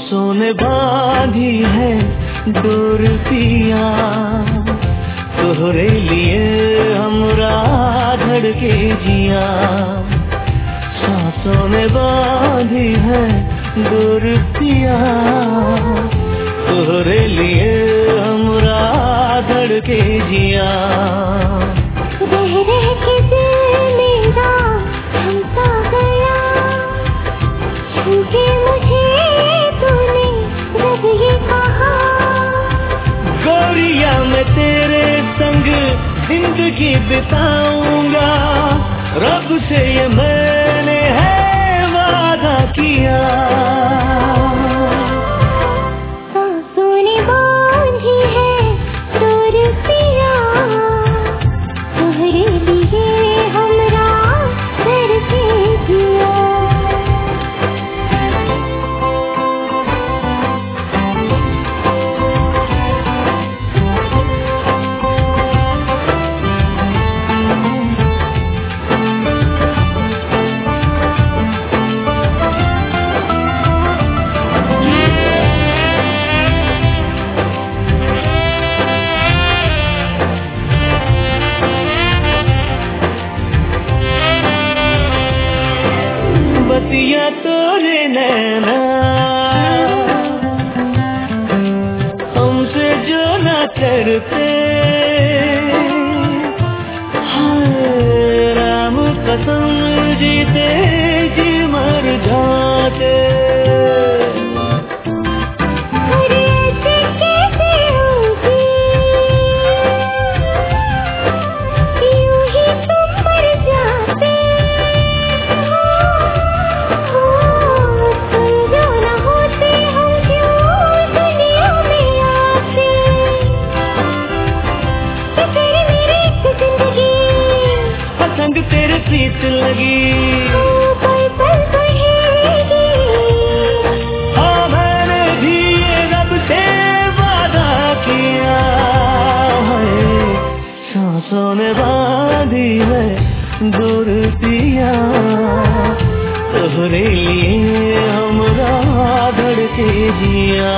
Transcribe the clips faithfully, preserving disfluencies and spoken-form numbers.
सांसों ने बांधी है डोर पिया, तोहरे लिए हमरा धड़के जिया। सांसों ने बांधी है डोर पिया, तोहरे लिए हमरा धड़के जिया। रह रह के दिल मेरा थमसा गया, छूके मुझे तूने जब ये कहा। गोरिया मैं तेरे संग जिंदगी बिताऊंगा, रब से ये मैंने है वादा किया। सांसों ने बांधी है डोर पिया, तोहरे लिए हमरा धड़के जिया। बतिया तोरे नैना हमसे जो न करते, हाय राम कसम जीते जी मर जाते। अरे ऐसे कैसे होगी, यूं ही तुम मर जाते। हो तुम जो न होते हम क्यों दुनिया में आते। कि तेरी मेरी एक जिंदगी पसंद तेरे प्रीत लगी, कोई पल कहेगी। हाँ मैंने भी ये रब से वादा किया है। सांसों ने बांधी है डोर पिया, तोहरे लिए हमरा धड़के जिया।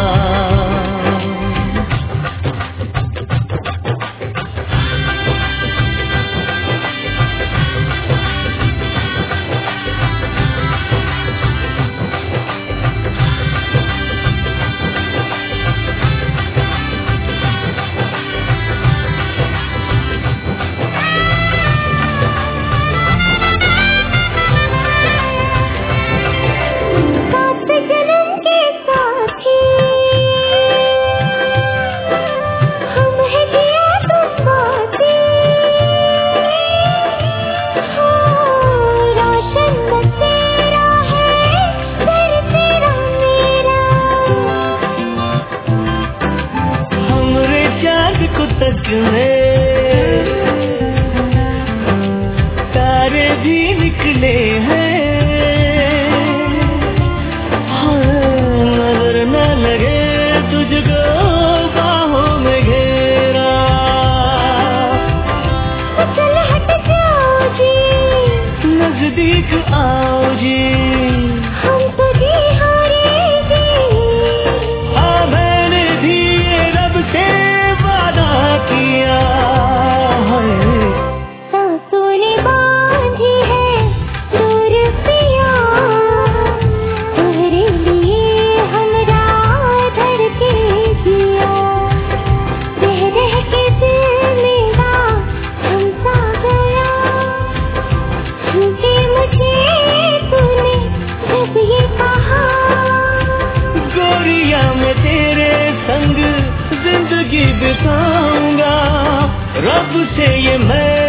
सात जन्म के साथी हम हैं जिया तुम बाती। हाँ रोशन बस तेरा है, सर तेरा मेरा। हमरे चाँद को तकने तारे भी निकले हैं, नजर न लगे तुझको बाहों में घेरा। चल हट जाओ जी, नजदीक आओ जी, हम तो जी हारे जी। हाँ मैंने भी ये रब से वादा किया है। सांसों ने बांधी है डोर पिया, तोहरे लिए हमरा धड़के जिया। रह रह के दिल मेरा थमसा गया, छूके मुझे तूने जब ये कहा। गोरिया मैं तेरे संग जिंदगी बिताऊंगा, रब से ये मैं